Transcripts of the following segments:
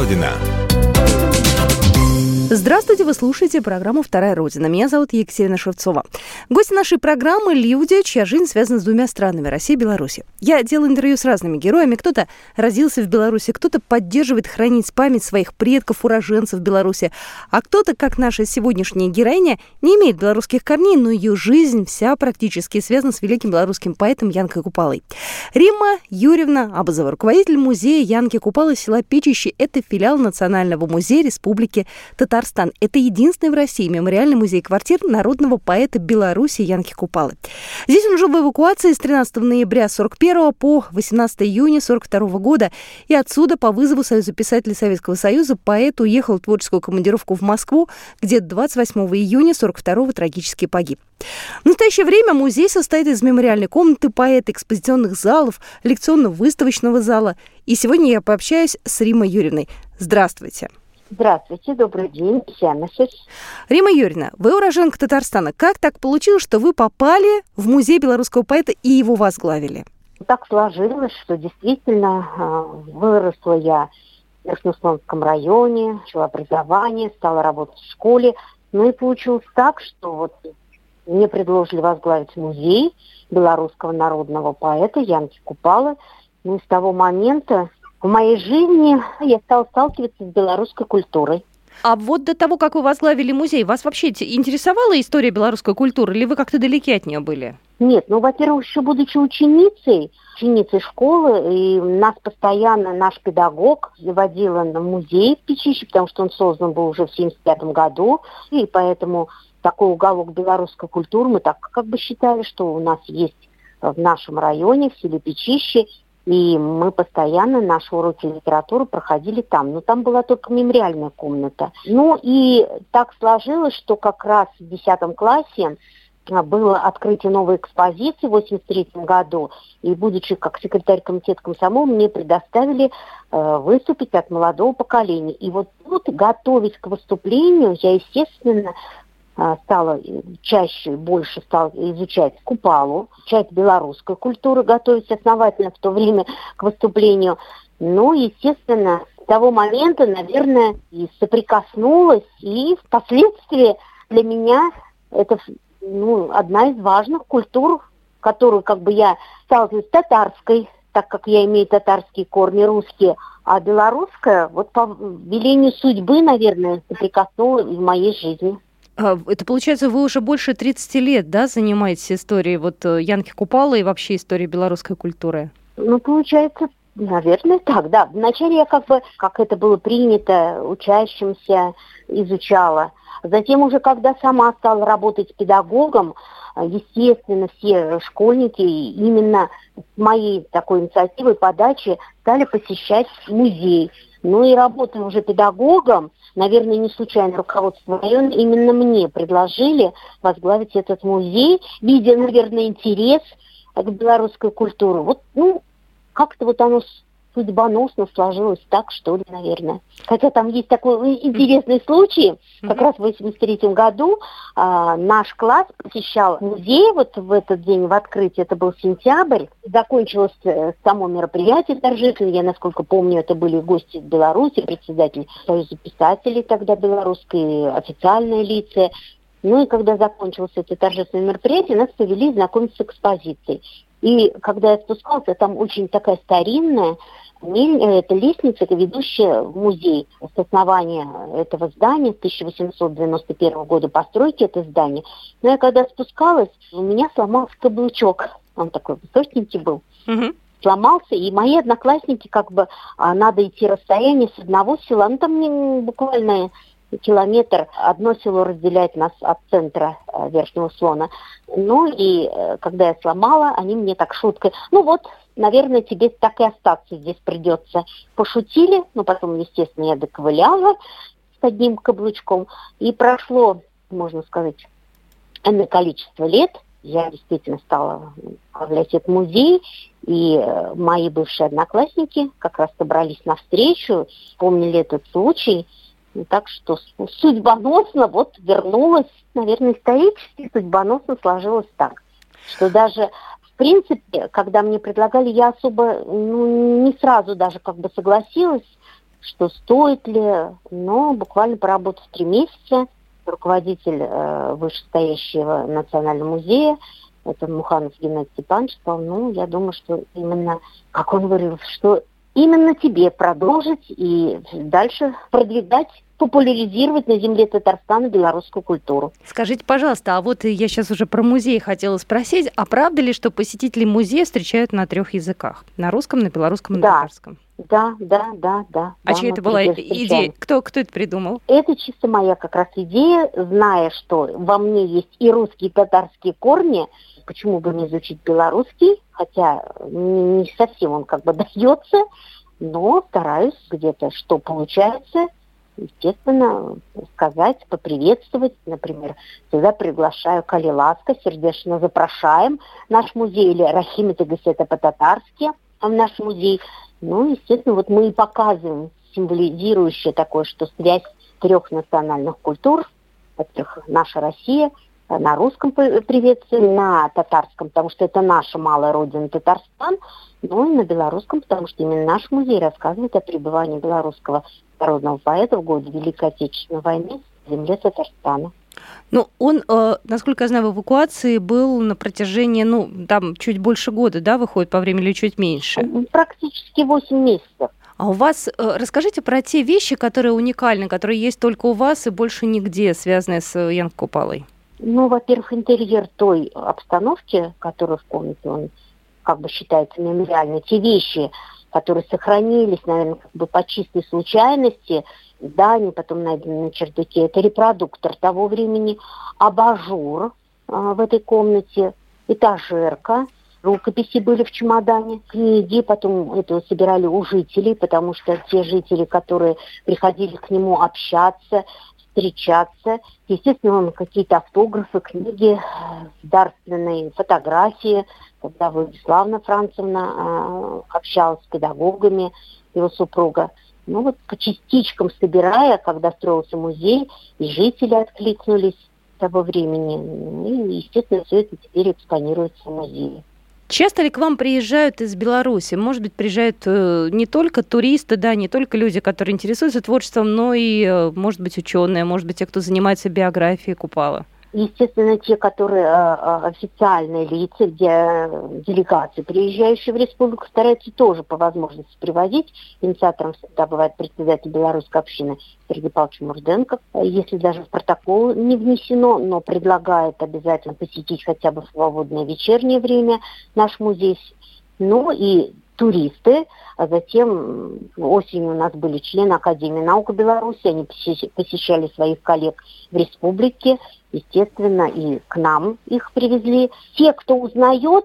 Родина». Здравствуйте, вы слушаете программу «Вторая Родина». Меня зовут Екатерина Шевцова. Гости нашей программы – люди, чья жизнь связана с двумя странами – Россией и Беларусью. Я делаю интервью с разными героями. Кто-то родился в Беларуси, кто-то поддерживает хранить память своих предков, уроженцев Беларуси, а кто-то, как наша сегодняшняя героиня, не имеет белорусских корней, но ее жизнь вся практически связана с великим белорусским поэтом Янкой Купалой. Римма Юрьевна Абазова, руководитель музея Янки Купалы села Печище. Это филиал Национального музея Республики Татарстан. Это единственный в России мемориальный музей квартир народного поэта Беларуси Янки Купалы. Здесь он жил в эвакуации с 13 ноября 1941 по 18 июня 1942 года. И отсюда по вызову Союза писателей Советского Союза поэт уехал в творческую командировку в Москву, где 28 июня 1942 трагически погиб. В настоящее время музей состоит из мемориальной комнаты поэта, экспозиционных залов, лекционно-выставочного зала. И сегодня я пообщаюсь с Риммой Юрьевной. Здравствуйте. Здравствуйте, добрый день, Римма Юрьевна, вы уроженка Татарстана. Как так получилось, что вы попали в музей белорусского поэта и его возглавили? Так сложилось, что действительно выросла я в Верхнеуслонском районе, начала образование, стала работать в школе. Ну и получилось так, что вот мне предложили возглавить музей белорусского народного поэта Янки Купалы. Ну и с того момента в моей жизни я стала сталкиваться с белорусской культурой. А вот до того, как вы возглавили музей, вас вообще интересовала история белорусской культуры, или вы как-то далеки от нее были? Нет, во-первых, еще будучи ученицей школы, и нас постоянно наш педагог водила на музей в Печище, потому что он создан был уже в 1975 году, и поэтому такой уголок белорусской культуры мы так как бы считали, что у нас есть в нашем районе, в селе Печище. И мы постоянно наши уроки литературы проходили там. Но там была только мемориальная комната. Ну и так сложилось, что как раз в 10 классе было открытие новой экспозиции в 1983 году. И, будучи как секретарь комитета комсомола, мне предоставили выступить от молодого поколения. И вот тут, готовясь к выступлению, я, естественно, стала больше стала изучать Купалу, изучать белорусскую культуру, готовить основательно в то время к выступлению. Ну, естественно, с того момента, наверное, и соприкоснулась, и впоследствии для меня это одна из важных культур, которую как бы я сталкиваюсь с татарской, так как я имею татарские корни, русские, а белорусская, вот по велению судьбы, наверное, соприкоснулась в моей жизни. Это, получается, вы уже больше 30 лет, да, занимаетесь историей Янки Купалы и вообще историей белорусской культуры? Получается, наверное, так, да. Вначале я как это было принято, учащимся изучала. Затем уже, когда сама стала работать педагогом, естественно, все школьники именно с моей такой инициативой, подачи стали посещать музей. Ну и работая уже педагогом, наверное, не случайно руководство района именно мне предложили возглавить этот музей, видя, наверное, интерес к белорусской культуре. Как-то оно судьбоносно сложилось так, что ли, наверное. Хотя там есть такой интересный случай. Как раз в 1983 году наш класс посещал музей в этот день, в открытии. Это был сентябрь. Закончилось само мероприятие торжественное. Я, насколько помню, это были гости из Беларуси, председатель Союза писателей тогда белорусской, официальные лица. Ну и когда закончилось это торжественное мероприятие, нас повели знакомиться с экспозицией. И когда я спускалась, там очень такая старинная это лестница, ведущая в музей. С основания этого здания, с 1891 года постройки это здание. Но я когда спускалась, у меня сломался каблучок. Он такой высокенький был. Сломался, и мои одноклассники надо идти расстояние с одного села. Там буквально километр, одно село разделяет нас от центра Верхнего Слона. Ну и когда я сломала, они мне так шуткой, наверное, тебе так и остаться здесь придется. Пошутили, потом, естественно, я доковыляла с одним каблучком. И прошло, можно сказать, энное количество лет. Я действительно стала возглавлять этот музей, и мои бывшие одноклассники как раз собрались на встречу, помнили этот случай. Так что судьбоносно вернулась, наверное, исторически судьбоносно сложилось так, что даже в принципе, когда мне предлагали, я особо не сразу даже согласилась что стоит ли, но буквально поработав 3 месяца, руководитель вышестоящего Национального музея, это Муханов Геннадий Степанович, сказал, я думаю, что именно, как он выразился, что именно тебе продолжить и дальше продвигать, популяризировать на земле Татарстана белорусскую культуру. Скажите, пожалуйста, а вот я сейчас уже про музей хотела спросить, а правда ли, что посетители музея встречают на 3 языках? На русском, на белорусском и на татарском? Да. А чья это была идея? Кто это придумал? Это чисто моя как раз идея, зная, что во мне есть и русские, и татарские корни, почему бы не изучить белорусский, хотя не совсем он как бы дается, но стараюсь где-то, что получается, естественно, сказать, поприветствовать. Например, всегда приглашаю Кали Ласка, сердечно запрошаем наш музей, или Рахимета Гасета по-татарски в наш музей. Естественно, вот мы и показываем символизирующее такое, что связь 3 национальных культур, во-первых, наша Россия, на русском приветствуем, на татарском, потому что это наша малая родина Татарстан, и на белорусском, потому что именно наш музей рассказывает о пребывании белорусского народного поэта в годы Великой Отечественной войны в земле Татарстана. Он, насколько я знаю, в эвакуации был на протяжении, там чуть больше года, да, выходит по времени или чуть меньше? Практически 8 месяцев. А у вас, расскажите про те вещи, которые уникальны, которые есть только у вас и больше нигде, связанные с Ян Купалой. Во-первых, интерьер той обстановки, которая в комнате, он как бы считается мемориальной. Те вещи, которые сохранились, наверное, как бы по чистой случайности, да, они потом найдены на чердаке. Это репродуктор того времени, абажур в этой комнате, этажерка, рукописи были в чемодане, книги, потом это собирали у жителей, потому что те жители, которые приходили к нему общаться, встречаться, естественно, какие-то автографы, книги, дарственные фотографии, когда Владиславна Францевна общалась с педагогами, его супруга. По частичкам собирая, когда строился музей, и жители откликнулись того времени. И, естественно, все это теперь экспонируется в музее. Часто ли к вам приезжают из Беларуси? Может быть, приезжают не только туристы, да, не только люди, которые интересуются творчеством, но и, может быть, ученые, может быть, те, кто занимается биографией Купала? Естественно, те, которые официальные лица, где делегации, приезжающие в республику, стараются тоже по возможности привозить. Инициатором всегда бывает председатель белорусской общины Сергей Павлович Мурденко. Если даже в протокол не внесено, но предлагает обязательно посетить хотя бы в свободное вечернее время наш музей. И туристы, а затем осенью у нас были члены Академии наук Беларуси, они посещали своих коллег в республике, естественно, и к нам их привезли. Те, кто узнает,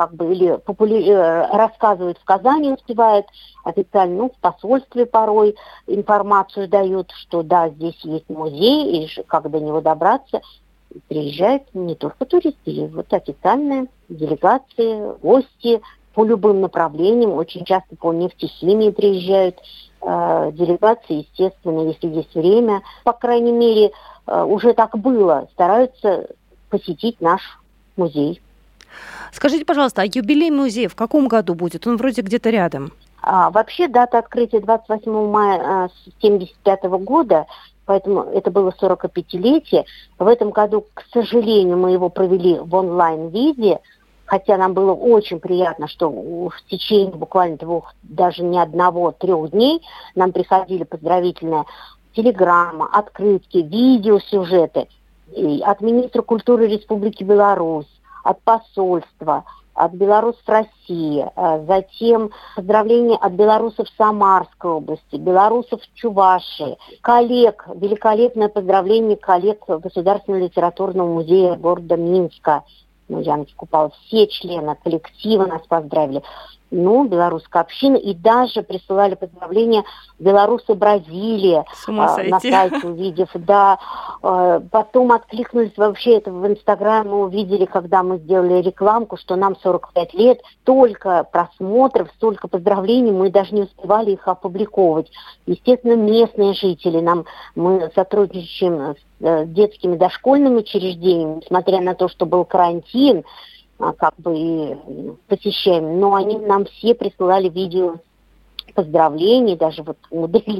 или рассказывает в Казани, успевает официально, в посольстве порой информацию дают, что да, здесь есть музей, и как до него добраться. Приезжают не только туристы, и официальные делегации, гости по любым направлениям, очень часто по нефтехимии приезжают делегации, естественно, если есть время. По крайней мере, уже так было, стараются посетить наш музей. Скажите, пожалуйста, а юбилей музея в каком году будет? Он вроде где-то рядом. Вообще дата открытия 28 мая 1975 года, поэтому это было 45-летие. В этом году, к сожалению, мы его провели в онлайн-виде, хотя нам было очень приятно, что в течение буквально 2, даже не 1-3 дней нам приходили поздравительные телеграммы, открытки, видеосюжеты от министра культуры Республики Беларусь, от посольства, от белорусов России, затем поздравления от белорусов Самарской области, белорусов Чувашии, коллег, великолепное поздравление коллег Государственного литературного музея города Минска. Янки Купала, все члены коллектива нас поздравили. Белорусская община, и даже присылали поздравления белорусы Бразилии на сайте, увидев, да. Потом откликнулись вообще, это в Инстаграме мы увидели, когда мы сделали рекламку, что нам 45 лет, столько просмотров, столько поздравлений, мы даже не успевали их опубликовывать. Естественно, местные жители, мы сотрудничаем с детскими дошкольными учреждениями, несмотря на то, что был карантин, и посещаем. Но они нам все присылали видео поздравлений, даже вот умудрились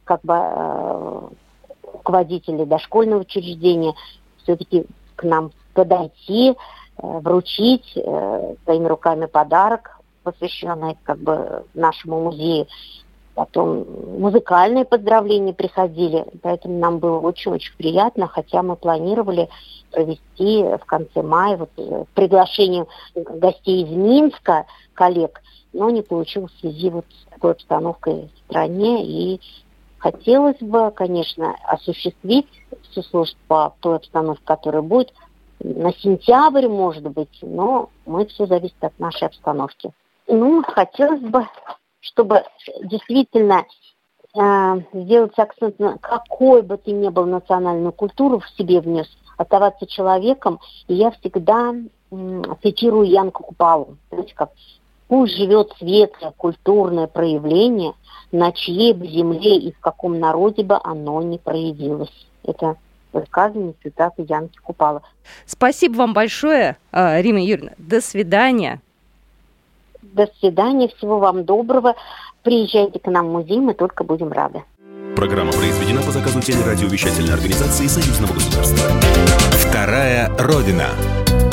руководители дошкольного учреждения все-таки к нам подойти, вручить своими руками подарок, посвященный нашему музею. Потом музыкальные поздравления приходили, поэтому нам было очень-очень приятно, хотя мы планировали провести в конце мая с приглашением гостей из Минска, коллег, но не получилось в связи с такой обстановкой в стране. И хотелось бы, конечно, осуществить всю службу по той обстановке, которая будет на сентябрь, может быть, но все зависит от нашей обстановки. Хотелось бы, чтобы действительно сделать акцент на какой бы ты ни был национальную культуру в себе внес, оставаться человеком. И я всегда цитирую Янку Купалу. «Пусть живет светлое культурное проявление, на чьей бы земле и в каком народе бы оно ни проявилось». Это высказывание, цитаты Янки Купала. Спасибо вам большое, Римма Юрьевна. До свидания. До свидания, всего вам доброго. Приезжайте к нам в музей, мы только будем рады. Программа произведена по заказу телерадиовещательной организации Союзного государства. Вторая Родина.